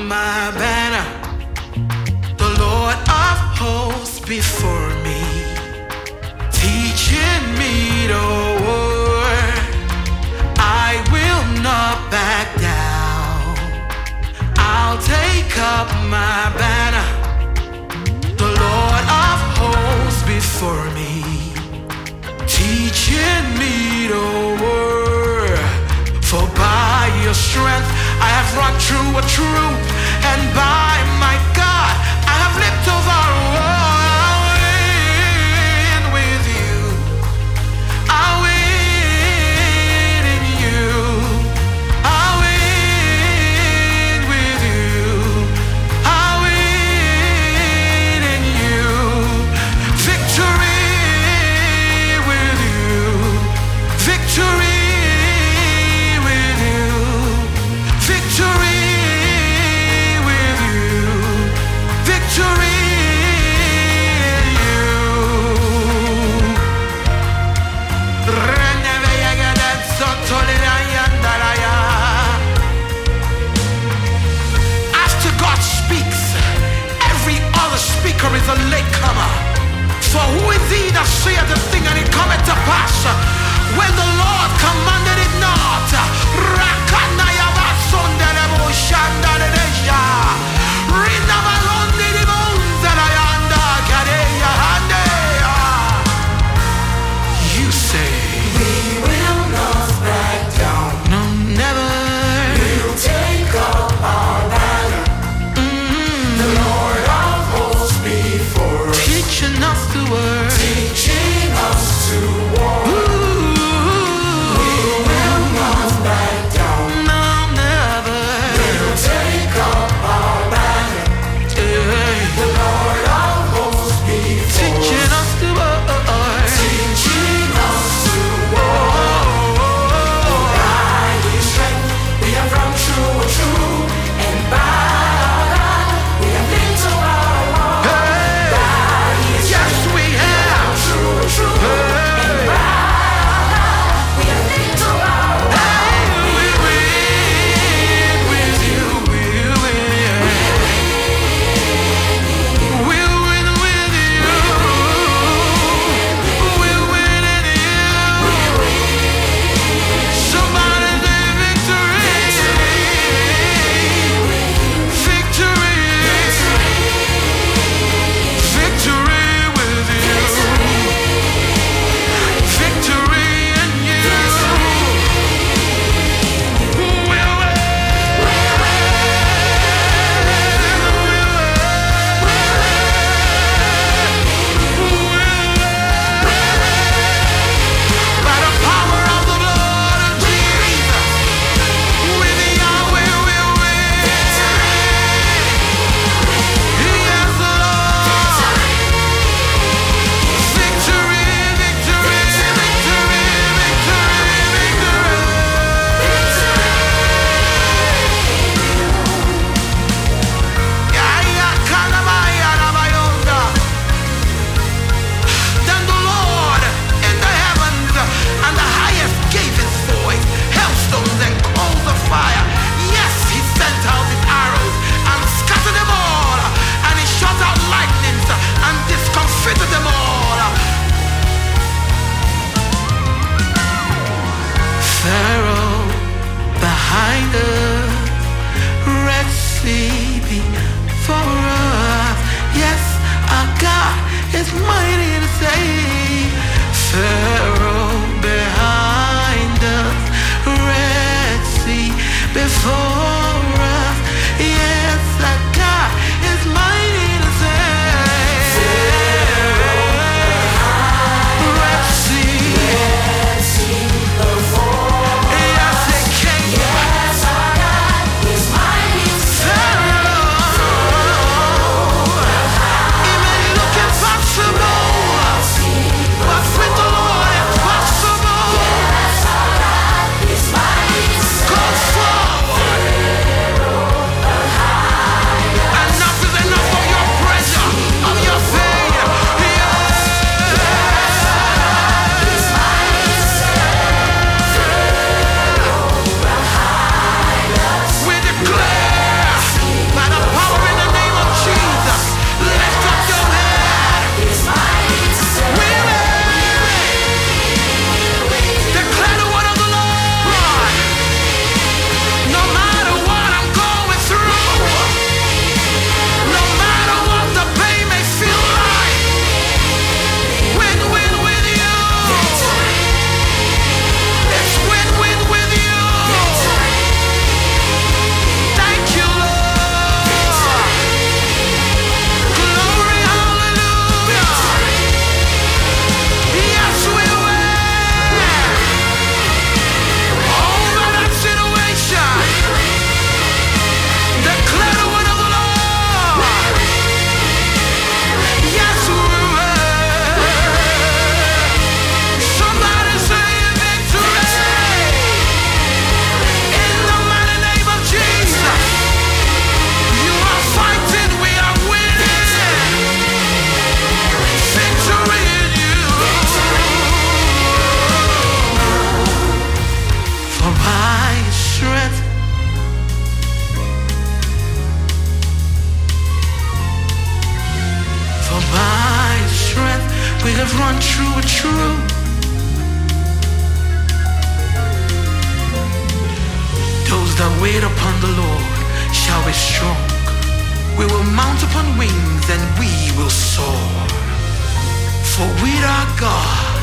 my banner, the Lord of hosts before me, teaching me to war. I will not back down. I'll take up my banner, the Lord of hosts before me, teaching me to war. For by your strength I have run through a troop, and by my God I have leapt over a wall. I'll win with you. I'll win in you. I'll win with you. I'll win in you. Victory with you. Victory. Speaker is a latecomer. For who is he that saith the thing and it cometh to pass, when the Lord commanded it not? Rakanayaba sondelebo shandaledesha. Rinabalonde di bonzalayanda kadeya handeya. You say we will not back down. No, never. We'll take up our banner. The Lord teaching us to work, teaching us to walk. We will not back down. No, never. We'll take up our banner. The Lord of hosts before. Teaching us to work, teaching us to walk. By His strength we have run through a troop, and by our God we have been to our wall. True, and by our God, we have been to our wall. we win with you. We'll win. We'll win with you. We'll win in you. Somebody say victory. Victory. Victory with you. Victory in you. We'll win. By the power of the blood of Jesus, with Yahweh we'll win. Yes, Lord. Victory, victory, victory, Then the Lord in the heavens and the highest gave his voice, hailstones and coals of fire. Yes, he sent out his arrows and scattered them all, and he shot out lightnings and discomfited them all. Pharaoh behind us, Red Sea before us. Yes, our God is mighty to save. Pharaoh behind us, Red Sea before us. Yes, our God is mighty to save. Red Sea. Yes, it came. Yes, our God is mighty to save. It may look impossible, but with the Lord it's possible. Yes, our God is mighty to save. Go forward. have run true. Those that wait upon the Lord shall be strong. We will mount upon wings and we will soar. For with our God